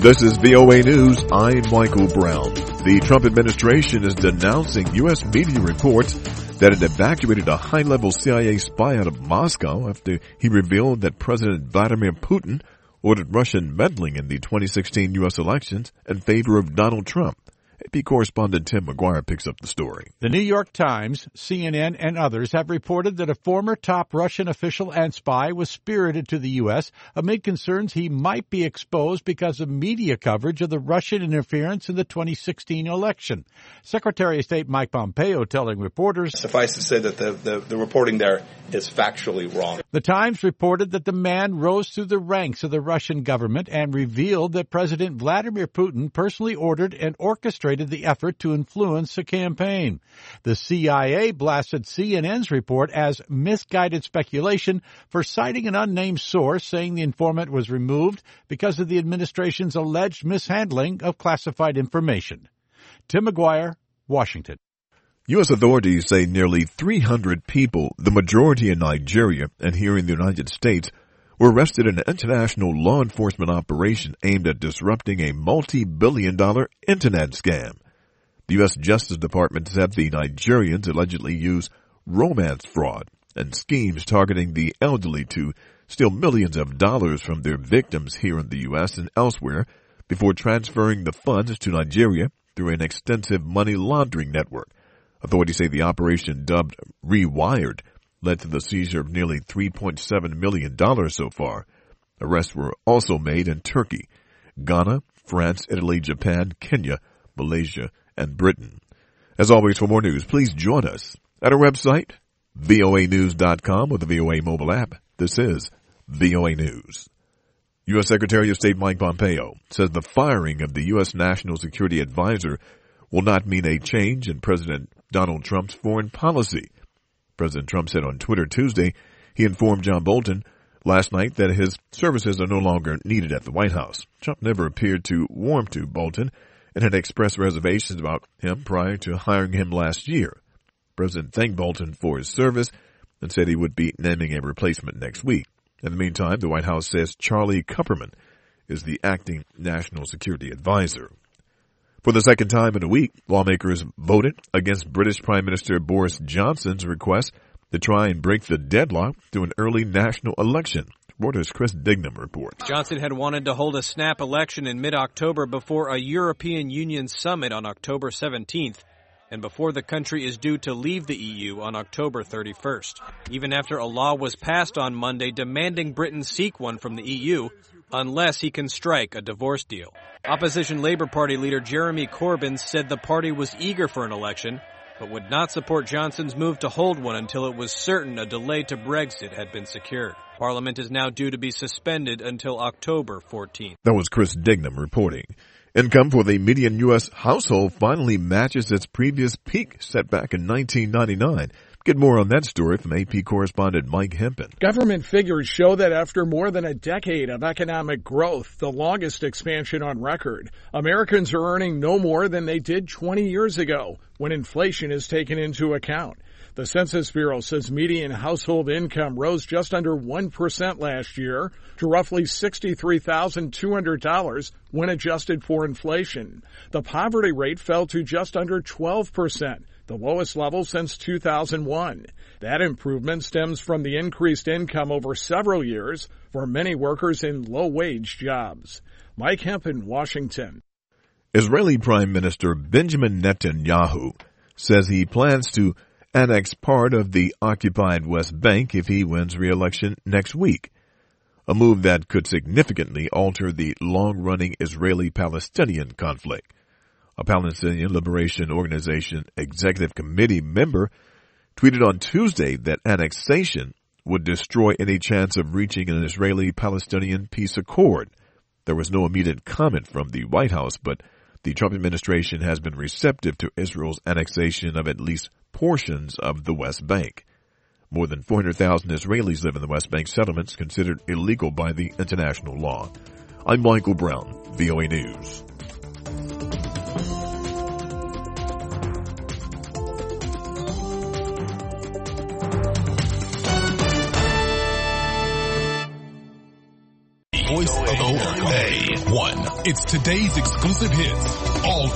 This is VOA News. I'm Michael Brown. The Trump administration is denouncing U.S. media reports that it evacuated a high-level CIA spy out of Moscow after he revealed that President Vladimir Putin ordered Russian meddling in the 2016 U.S. elections in favor of Donald Trump. AP correspondent Tim McGuire picks up the story. The New York Times, CNN, and others have reported that a former top Russian official and spy was spirited to the U.S. amid concerns he might be exposed because of media coverage of the Russian interference in the 2016 election. Secretary of State Mike Pompeo telling reporters, "Suffice to say that the reporting there is factually wrong." The Times reported that the man rose through the ranks of the Russian government and revealed that President Vladimir Putin personally ordered and orchestrated the effort to influence the campaign. The CIA blasted CNN's report as misguided speculation for citing an unnamed source saying the informant was removed because of the administration's alleged mishandling of classified information. Tim McGuire, Washington. U.S. authorities say nearly 300 people, the majority in Nigeria and here in the United States, were arrested in an international law enforcement operation aimed at disrupting a multi-billion-dollar internet scam. The U.S. Justice Department said the Nigerians allegedly used romance fraud and schemes targeting the elderly to steal millions of dollars from their victims here in the U.S. and elsewhere before transferring the funds to Nigeria through an extensive money laundering network. Authorities say the operation, dubbed Rewired, led to the seizure of nearly $3.7 million so far. Arrests were also made in Turkey, Ghana, France, Italy, Japan, Kenya, Malaysia, and Britain. As always, for more news, please join us at our website, voanews.com, or the VOA mobile app. This is VOA News. U.S. Secretary of State Mike Pompeo says the firing of the U.S. National Security Advisor will not mean a change in President Donald Trump's foreign policy. President Trump said on Twitter Tuesday he informed John Bolton last night that his services are no longer needed at the White House. Trump never appeared to warm to Bolton and had expressed reservations about him prior to hiring him last year. The President thanked Bolton for his service and said he would be naming a replacement next week. In the meantime, the White House says Charlie Kupperman is the acting National Security Advisor. For the second time in a week, lawmakers voted against British Prime Minister Boris Johnson's request to try and break the deadlock to an early national election. Reuters' Chris Dignam reports. Johnson had wanted to hold a snap election in mid-October before a European Union summit on October 17th and before the country is due to leave the EU on October 31st. Even after a law was passed on Monday demanding Britain seek one from the EU, unless he can strike a divorce deal. Opposition Labour Party leader Jeremy Corbyn said the party was eager for an election, but would not support Johnson's move to hold one until it was certain a delay to Brexit had been secured. Parliament is now due to be suspended until October 14th. That was Chris Dignam reporting. Income for the median U.S. household finally matches its previous peak set back in 1999. Get more on that story from AP correspondent Mike Hempen. Government figures show that after more than a decade of economic growth, the longest expansion on record, Americans are earning no more than they did 20 years ago when inflation is taken into account. The Census Bureau says median household income rose just under 1% last year to roughly $63,200 when adjusted for inflation. The poverty rate fell to just under 12%. The lowest level since 2001. That improvement stems from the increased income over several years for many workers in low-wage jobs. Mike Hempen, Washington. Israeli Prime Minister Benjamin Netanyahu says he plans to annex part of the occupied West Bank if he wins re-election next week, a move that could significantly alter the long-running Israeli-Palestinian conflict. A Palestinian Liberation Organization Executive Committee member tweeted on Tuesday that annexation would destroy any chance of reaching an Israeli-Palestinian peace accord. There was no immediate comment from the White House, but the Trump administration has been receptive to Israel's annexation of at least portions of the West Bank. More than 400,000 Israelis live in the West Bank settlements considered illegal by the international law. I'm Michael Brown, VOA News. Voice of America. A1. It's today's exclusive hits, all